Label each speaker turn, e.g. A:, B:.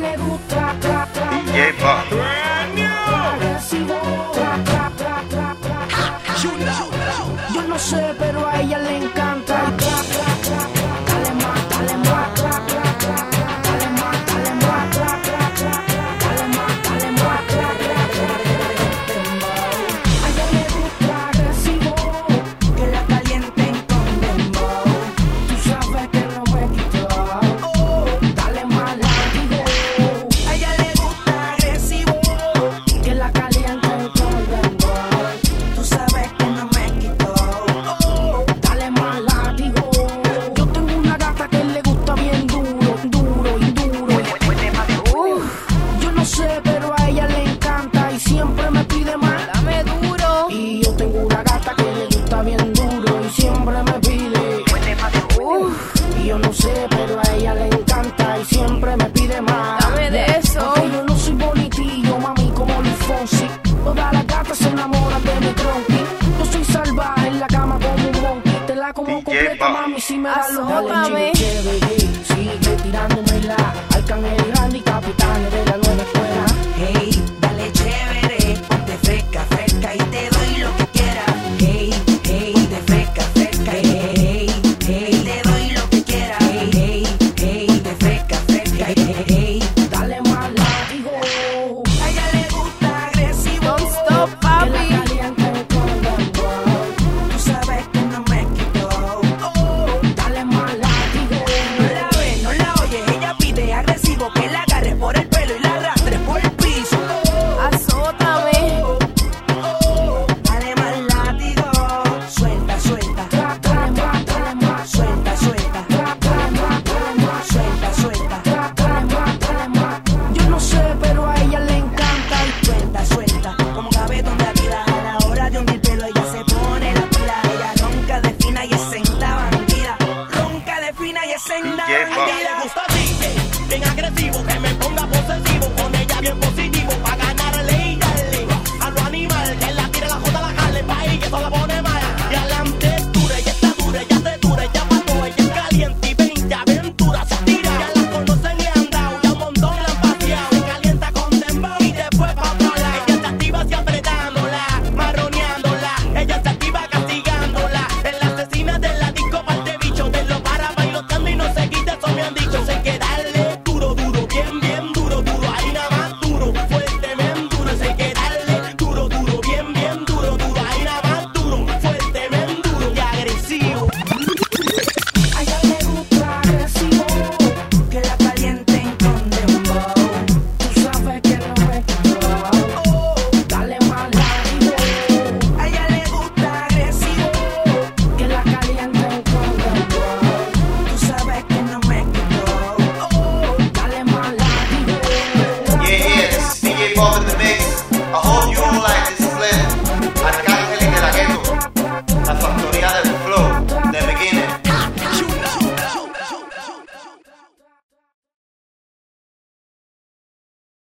A: le gusta
B: DJ Bob.
A: agresivo. Yo no sé, pero a ella le encanta. Dale más, dale más. Dale más, dale más. Dale más, dale más. A ella le gusta agresivo, que la calienten con dembow. Tú sabes que no me quito. Dale más látigo. A ella le gusta agresivo, que la calienten con dembow. Tú sabes que no me quito. Dale más látigo. Yo tengo una gata que le gusta bien duro, duro y duro. Yo no sé, pero a ella le encanta y siempre me pide más.
C: Dame duro.
A: Y yo tengo una gata que le gusta bien duro y siempre me pide. Y yo no sé, pero a ella le encanta y siempre me pide más.
C: Dame de eso.
A: Aunque yo no soy bonitillo, mami, como Luis Fonsi. Todas las gatas se enamoran de mi tronqui. Yo soy salvaje en la cama como un monkey. Te la como
B: DJ
A: completa,
B: Bob.
A: mami, si me das los
C: Azótame.
A: sigue tirándomela. Arcángel y Randy, capitanes de la nueva escuela.
D: Hey, dale chévere, ponte fresca, fresca y te doy lo que quieras. Hey, hey, ponte fresca, fresca, hey, hey, te doy lo que quieras. Hey, hey, ponte fresca, fresca, hey,
A: Dale más látigo.
D: a ella le gusta agresivo.
C: Don't stop,
A: Que la
C: papi.
A: calienten con dembow.
D: Tú sabes que no me quito.
A: Dale más látigo.
D: No la ves, no la oyes, ella pide agresivo que la agarres por el pelo y la arrastres por el piso.
C: Azótame.
D: Dale más látigo, suelta, suelta,
A: Dale más, dale más.
D: suelta, suelta,
A: Dale más, dale más.
D: suelta, suelta,
A: Dale más, dale más. Yo no sé, pero a ella le encanta.
D: suelta, suelta. Como gavetón de vida a la hora de hundir pelo ella se pone la pila. Ella ronca de fina y es senda bandida. Ronca de fina y es senda
B: DJ Bob.
D: bandida.
E: gusta así, bien agresivo, que